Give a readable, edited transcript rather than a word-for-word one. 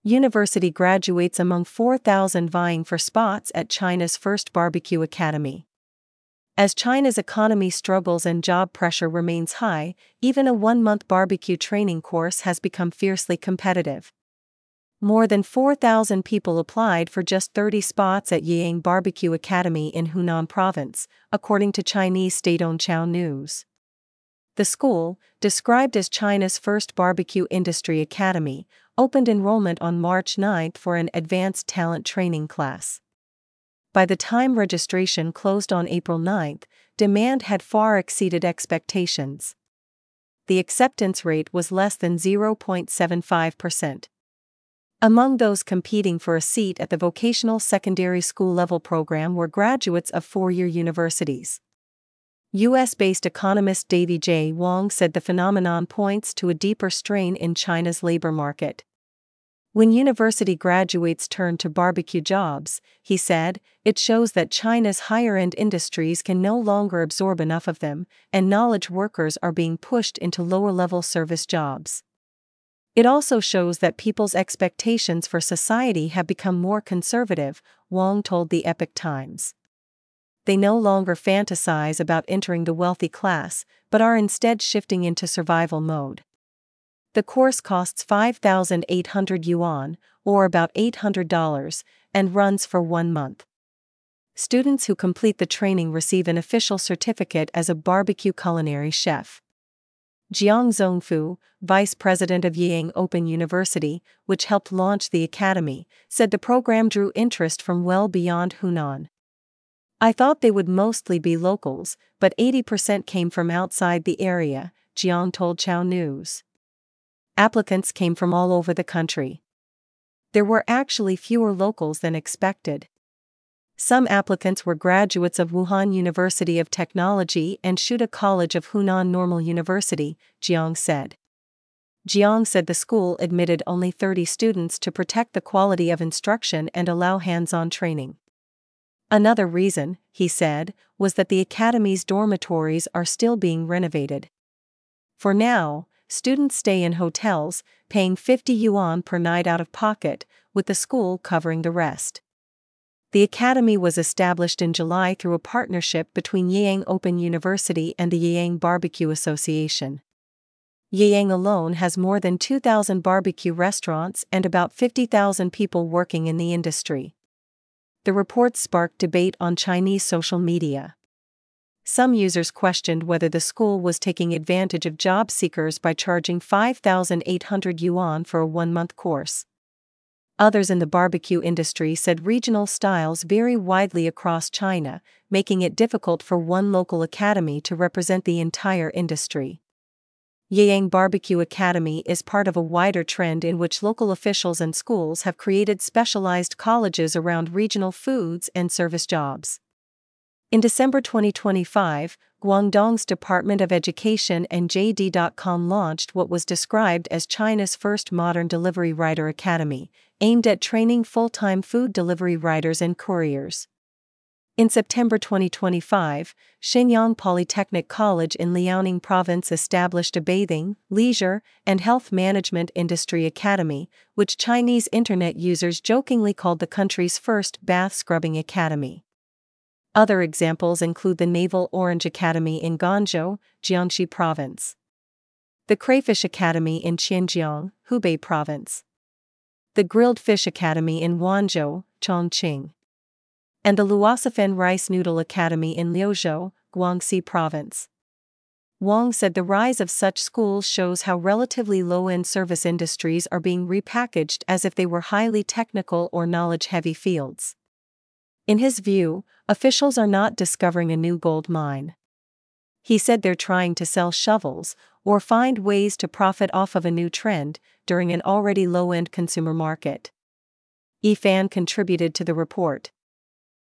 University graduates among 4,000 vying for spots at China's first barbecue academy. As China's economy struggles and job pressure remains high, even a one-month barbecue training course has become fiercely competitive. More than 4,000 people applied for just 30 spots at Yiyang Barbecue Academy in Hunan Province, according to Chinese state-owned Chao News. The school, described as China's first barbecue industry academy, opened enrollment on March 9 for an advanced talent training class. By the time registration closed on April 9, demand had far exceeded expectations. The acceptance rate was less than 0.75%. Among those competing for a seat at the vocational secondary school level program were graduates of four-year universities. U.S.-based economist Davy J. Wong said the phenomenon points to a deeper strain in China's labor market. When university graduates turn to barbecue jobs, he said, it shows that China's higher-end industries can no longer absorb enough of them, and knowledge workers are being pushed into lower-level service jobs. It also shows that people's expectations for society have become more conservative, Wong told the Epoch Times. They no longer fantasize about entering the wealthy class, but are instead shifting into survival mode. The course costs 5,800 yuan, or about $800, and runs for 1 month. Students who complete the training receive an official certificate as a barbecue culinary chef. Jiang Zhongfu, vice president of Yiyang Open University, which helped launch the academy, said the program drew interest from well beyond Hunan. I thought they would mostly be locals, but 80% came from outside the area, Jiang told Chao News. Applicants came from all over the country. There were actually fewer locals than expected. Some applicants were graduates of Wuhan University of Technology and Shuda College of Hunan Normal University, Jiang said. Jiang said the school admitted only 30 students to protect the quality of instruction and allow hands-on training. Another reason, he said, was that the academy's dormitories are still being renovated. For now, students stay in hotels, paying 50 yuan per night out of pocket, with the school covering the rest. The academy was established in July through a partnership between Yiyang Open University and the Yiyang Barbecue Association. Yiyang alone has more than 2,000 barbecue restaurants and about 50,000 people working in the industry. The report sparked debate on Chinese social media. Some users questioned whether the school was taking advantage of job seekers by charging 5,800 yuan for a 1-month course. Others in the barbecue industry said regional styles vary widely across China, making it difficult for one local academy to represent the entire industry. Yiyang Barbecue Academy is part of a wider trend in which local officials and schools have created specialized colleges around regional foods and service jobs. In December 2025, Guangdong's Department of Education and JD.com launched what was described as China's first modern delivery rider academy, aimed at training full-time food delivery riders and couriers. In September 2025, Shenyang Polytechnic College in Liaoning Province established a bathing, leisure, and health management industry academy, which Chinese internet users jokingly called the country's first bath scrubbing academy. Other examples include the Naval Orange Academy in Guangzhou, Jiangxi Province, the Crayfish Academy in Qianjiang, Hubei Province, the Grilled Fish Academy in Wanzhou, Chongqing, and the Luosafen Rice Noodle Academy in Liuzhou, Guangxi Province. Wong said the rise of such schools shows how relatively low-end service industries are being repackaged as if they were highly technical or knowledge-heavy fields. In his view, officials are not discovering a new gold mine. He said they're trying to sell shovels or find ways to profit off of a new trend during an already low-end consumer market. Ifan contributed to the report.